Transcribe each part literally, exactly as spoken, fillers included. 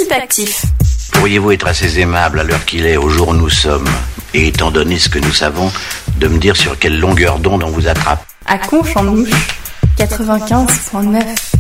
Philippe Actif. Pourriez-vous être assez aimable à l'heure qu'il est, au jour où nous sommes, et étant donné ce que nous savons, de me dire sur quelle longueur d'onde on vous attrape? À Conches en Ouche, quatre-vingt-quinze virgule neuf.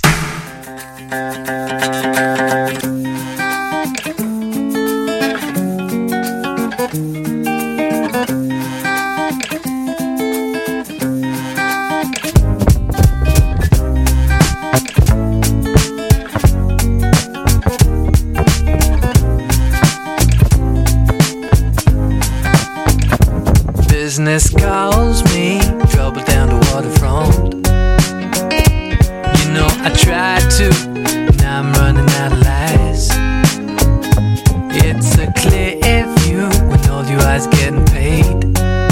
Business calls me, trouble down the waterfront. You know I tried to, now I'm running out of lies. It's a clear view when all your eyes getting paid.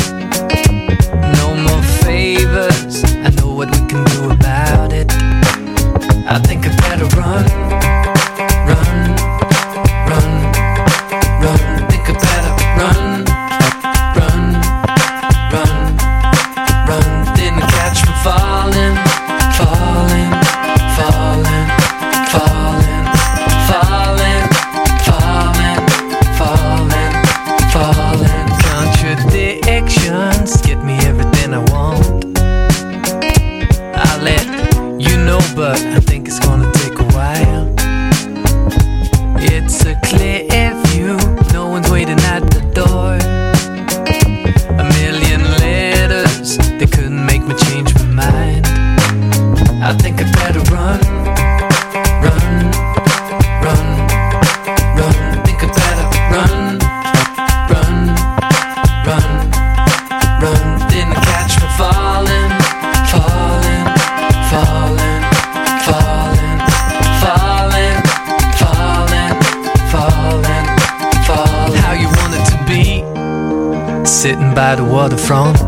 No more favors, I know what we can do about it. I think I better run, run, run, run. Think I better run, run, run, run. Didn't catch me falling, falling, falling, falling, falling, falling, falling, falling. Contradictions get me everything I want. I'll let you know, but I think it's gonna take a while. It's a clear view, no one's waiting at the door. A million letters, they couldn't make me change my mind. I think I better run, run, run, run. Think I better run, run, run, run. Didn't catch me falling, falling, falling, falling, falling, falling, falling, falling. How you want it to be, sitting by the waterfront.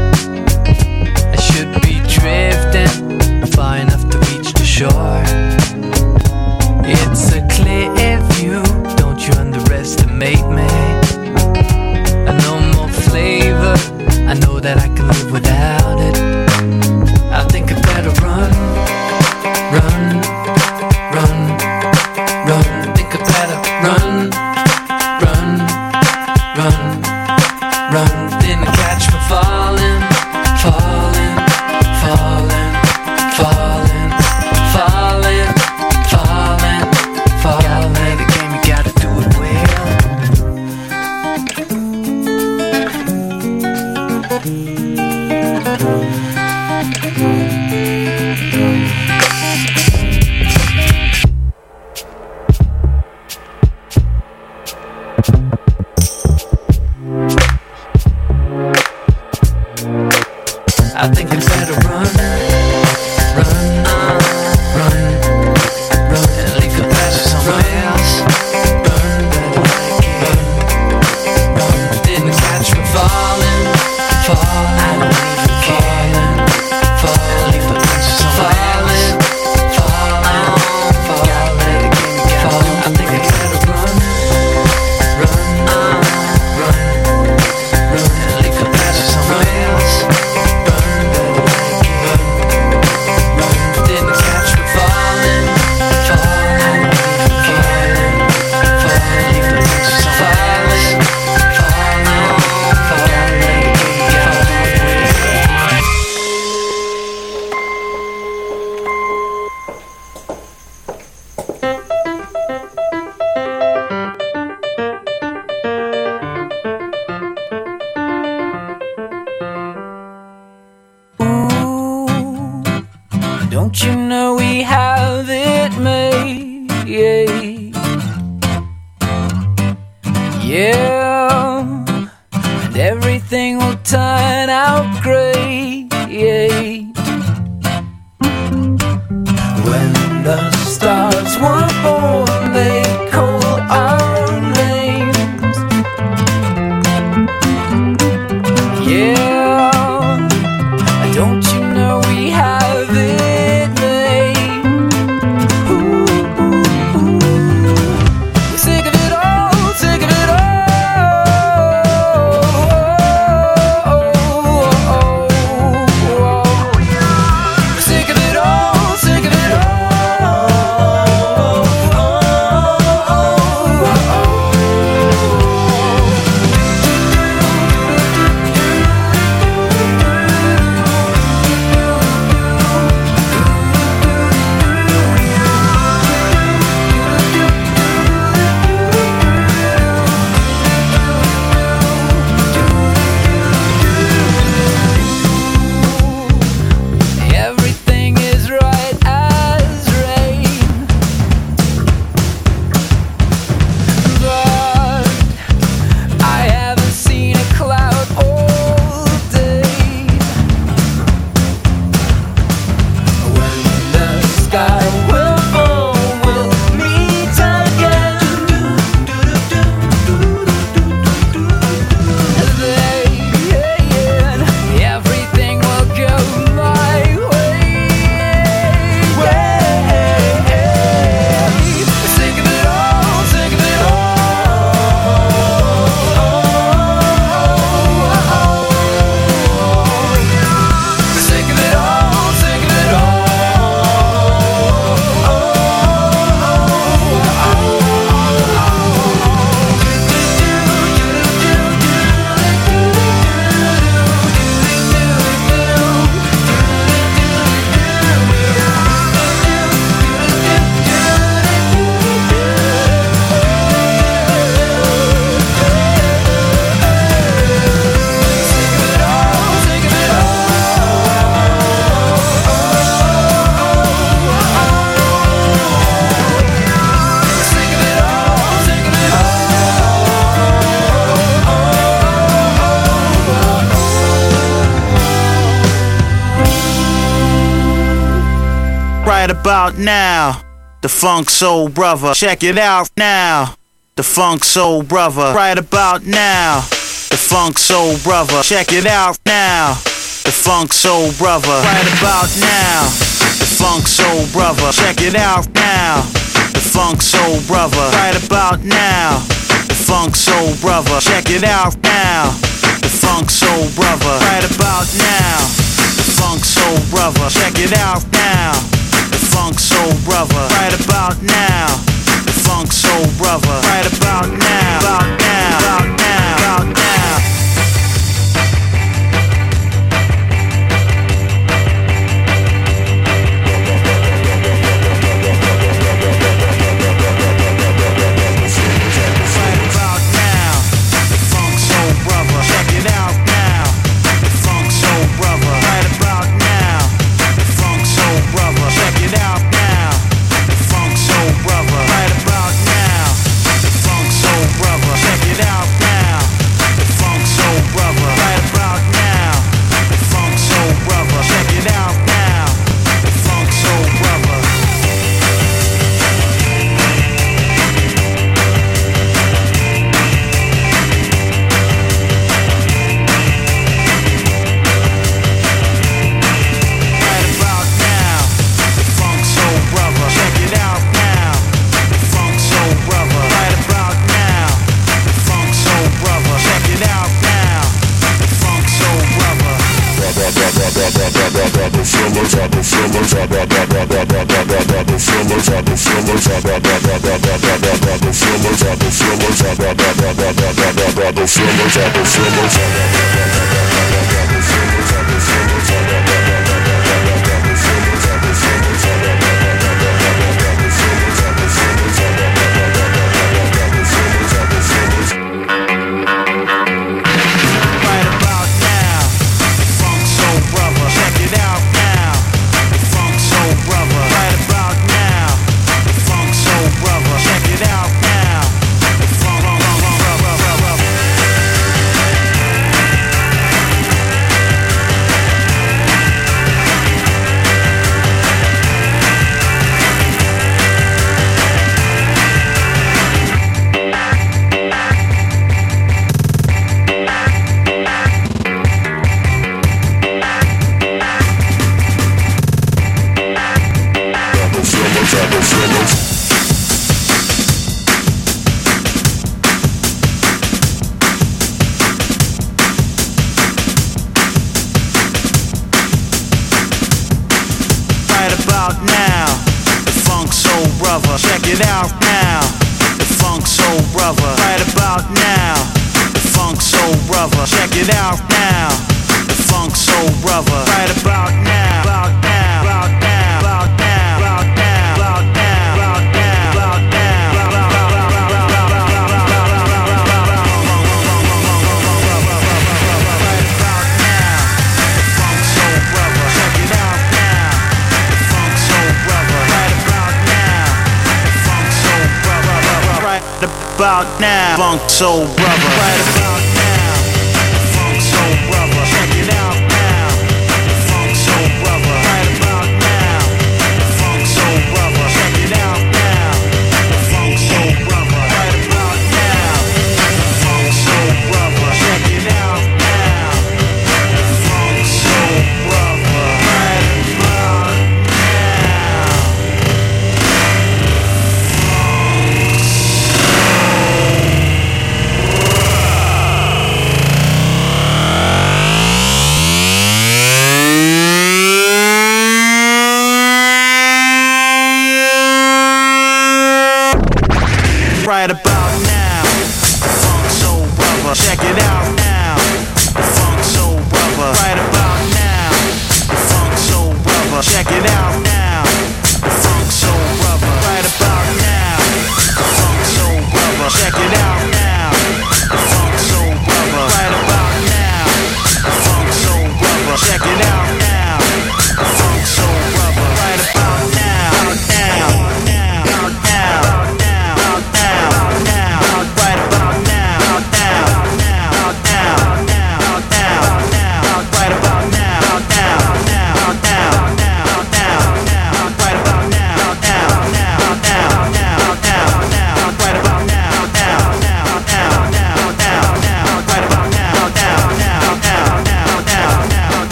I should be drifting far enough to reach the shore. It's a clear view, don't you underestimate me. I know more flavor, I know that I can live without it. I think I better run, run, run, run. Think I better run, run, run, run. Didn't catch me falling, falling, falling, falling, falling, falling, falling. Gotta play the game, you gotta do it well. I think I better run, run, run, run, and leave the past for someone else. Run, better like it. Run, didn't catch me falling, falling. I don't even care. Falling, leave the past for someone else. Falling, falling, gotta play the game, you gotta do it. I think I better run, run, run, run, and leave the past for someone else. Don't you know we have it made? Yeah, and everything will turn out great. When the stars were born, they called our names. Yeah, don't you know we have it made? Ooh, ooh, ooh. We're sick of it all, sick of it all. Oh, oh, oh, oh, oh. We're sick of it all, sick of it all. right about now. The Funk Soul Brother, check it out now. The Funk Soul Brother, right about now. The Funk Soul Brother, check it out now. The Funk Soul Brother, right about now. The Funk Soul Brother, check it out now. The Funk Soul Brother, right about now. The Funk Soul Brother, check it out now. The Funk Soul Brother, right about now. The Funk Soul Brother, check it out now. The Funk Soul Brother, right about now. The Funk Soul Brother, right about now. About now, about now, about now. About now, Funk Soul Brother, right about now. Funk Soul Brother, check it out now. Funk Soul Brother, right about now. Funk Soul Brother, check it out now. Funk Soul Brother, right about now. Funk Soul Brother, check it out now. Funk Soul Brother, right about now.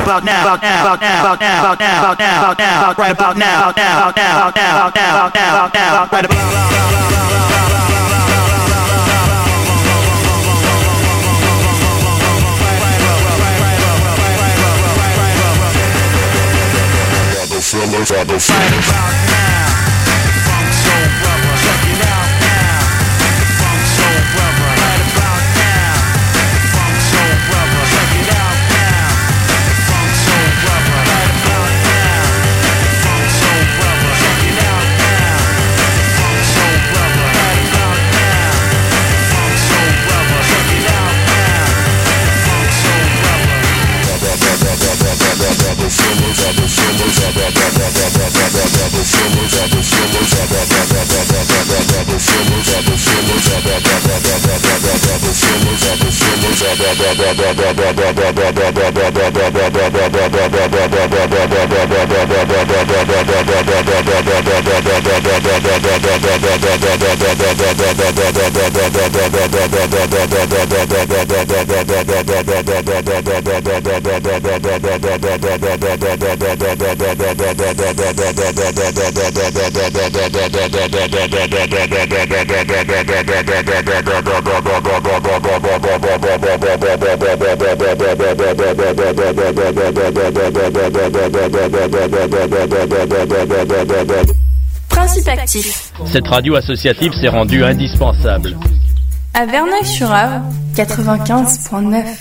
about now, about now, about now, about now, about now, about now, about now, right about now, about now, about now, about now, about now, about now, about now, right about Fellas, I don't feel right about now, Funk Soul Brother, check it out now, Funk Soul Brother, right about now, Funk Soul Brother, check it out now, Funk Soul Brother, right about now, Funk Soul Brother, check it out now, Funk Soul Brother, right about now, Funk Soul Brother, check it out now, Funk Soul Brother. Principe actif. Cette radio associative s'est rendue indispensable. À Verneuil-sur-Avre, quatre-vingt-quinze virgule neuf.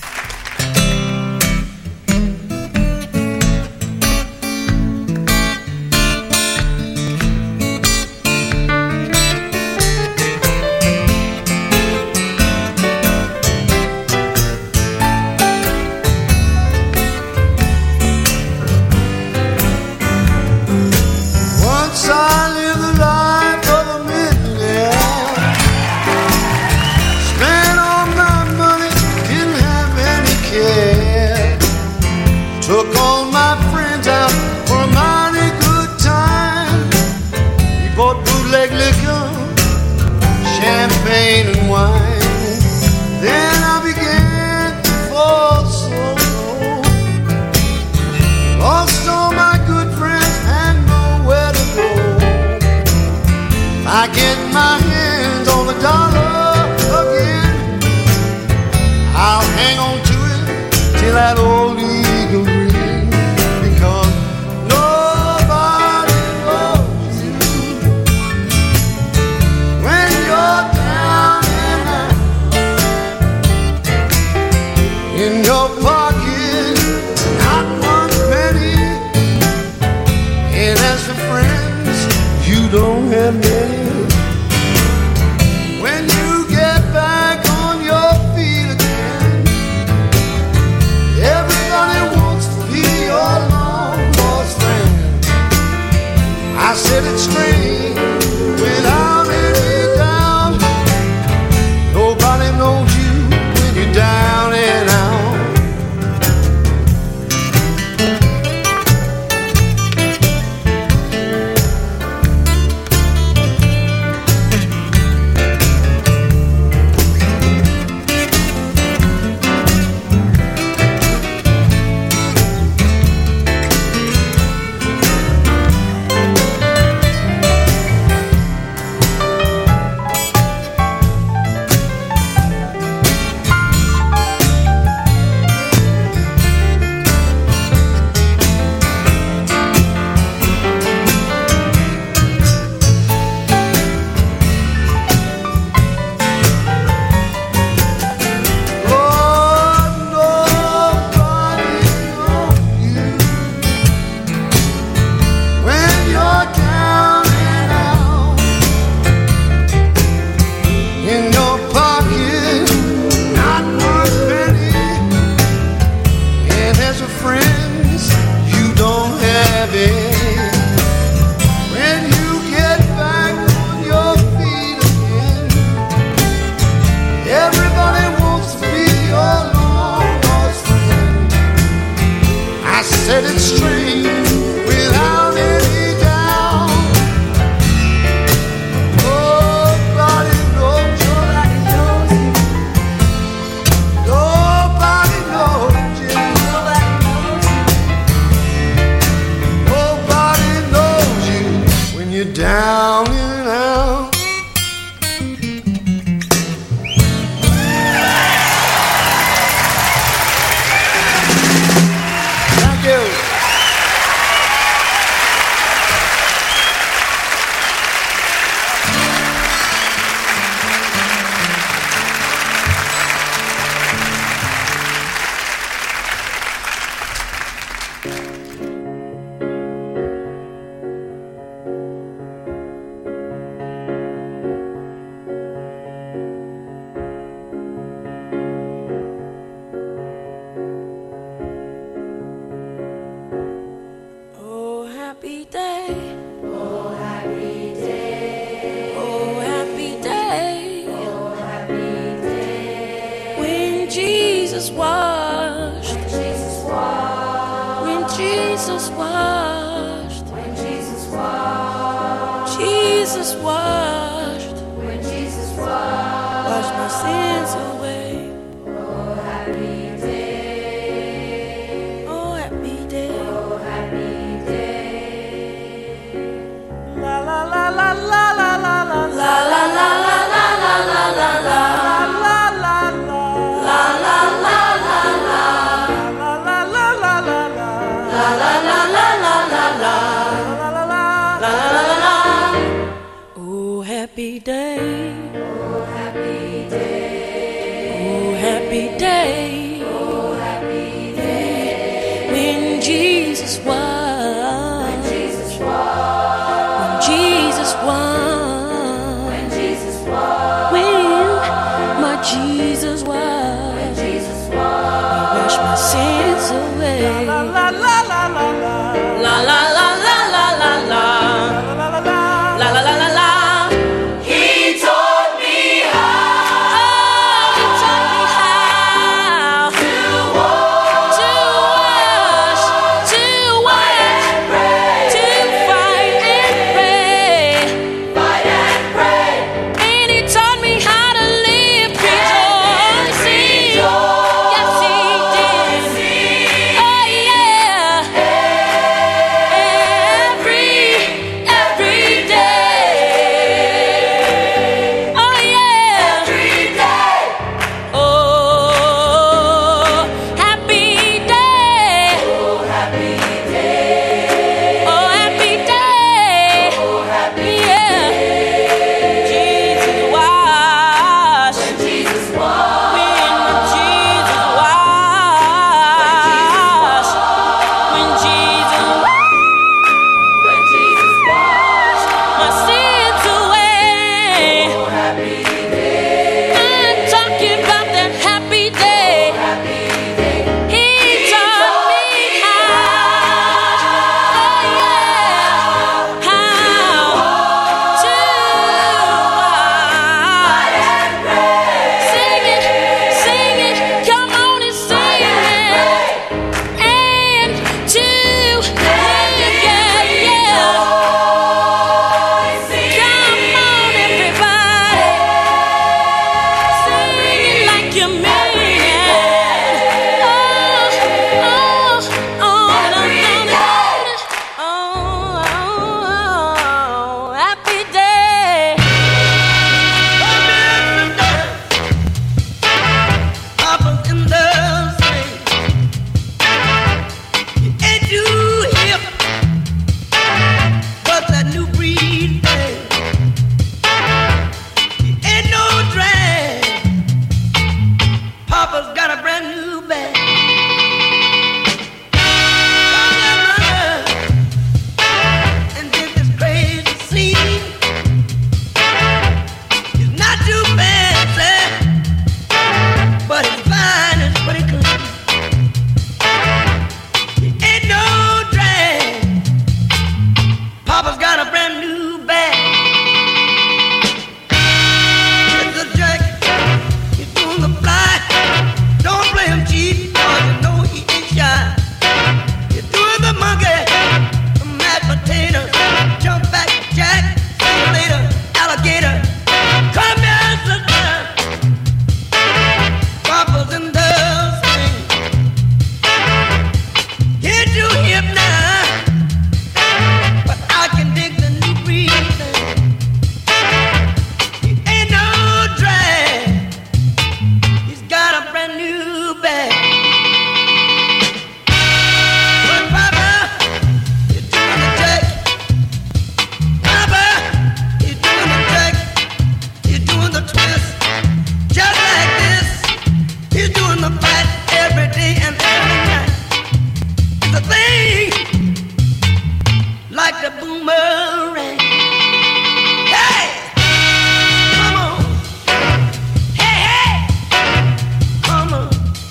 the boomerang. Hey, come on. Hey, hey, come on.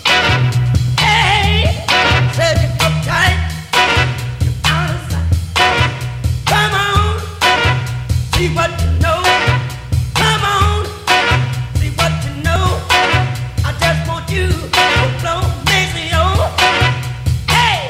Hey, said you uptight, you out of sight. Come on, see what you know. Come on, see what you know. I just want you to blow Macy on. Hey.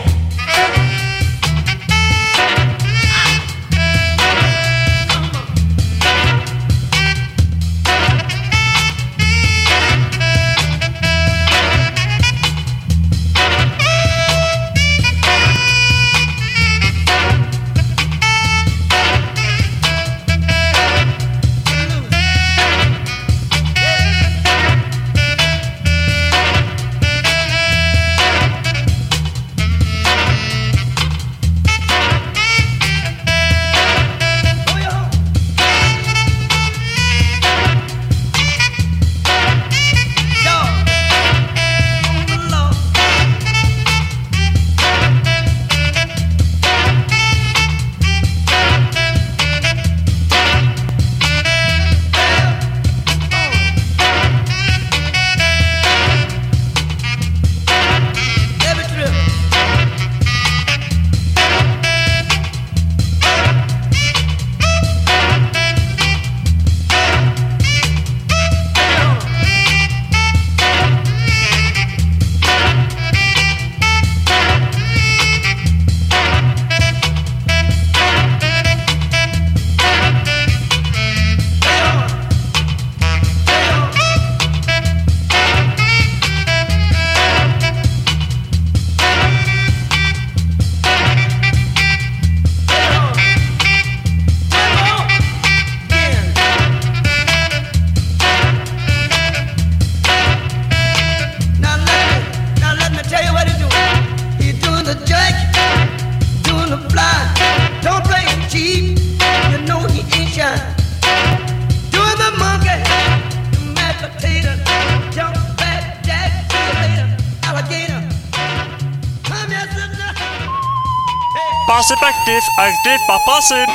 Passive active, active par passive.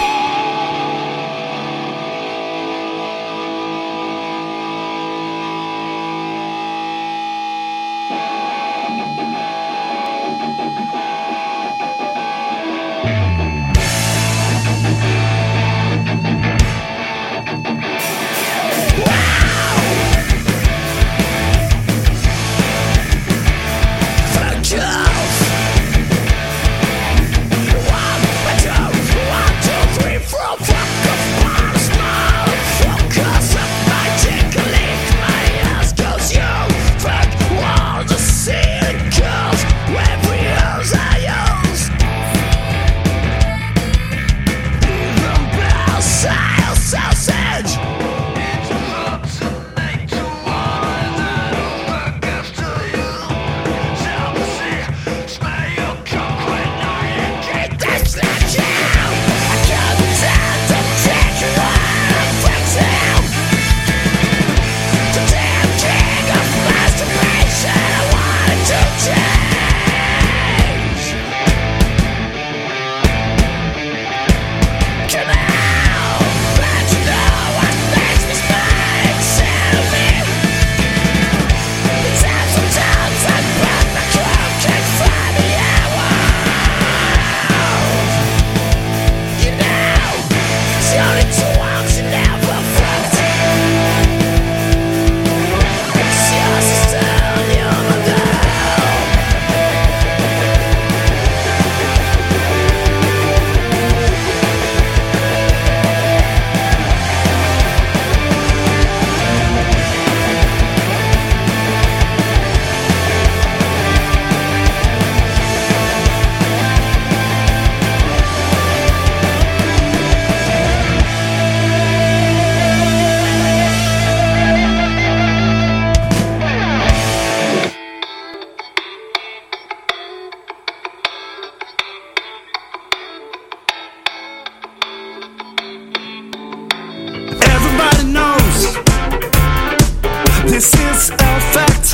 This is a fact.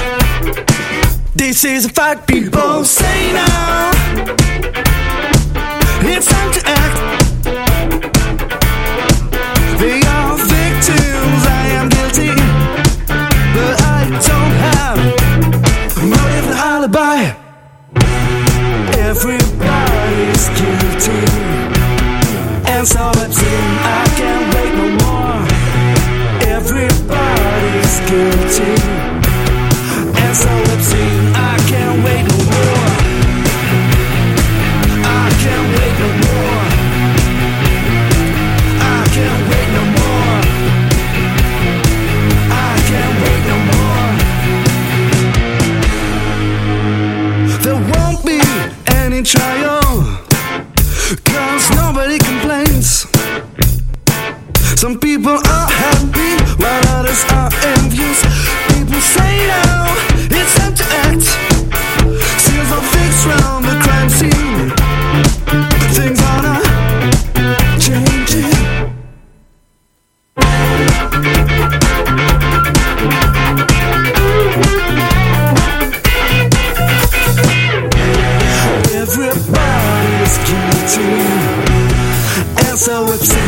This is a fact. People say now it's time to act. alibi. Everybody's guilty, and so it seems I can't wait no more. Everybody's guilty, and so it seems I can't wait no more. I can't wait no more. I can't wait no more. I can't wait no more. There won't be any trial, 'cause nobody complains. Some people are happy while others are envious. People say now it's time to act. Seals are fixed round the crime scene. Things are not changing. Everybody's guilty, and so it's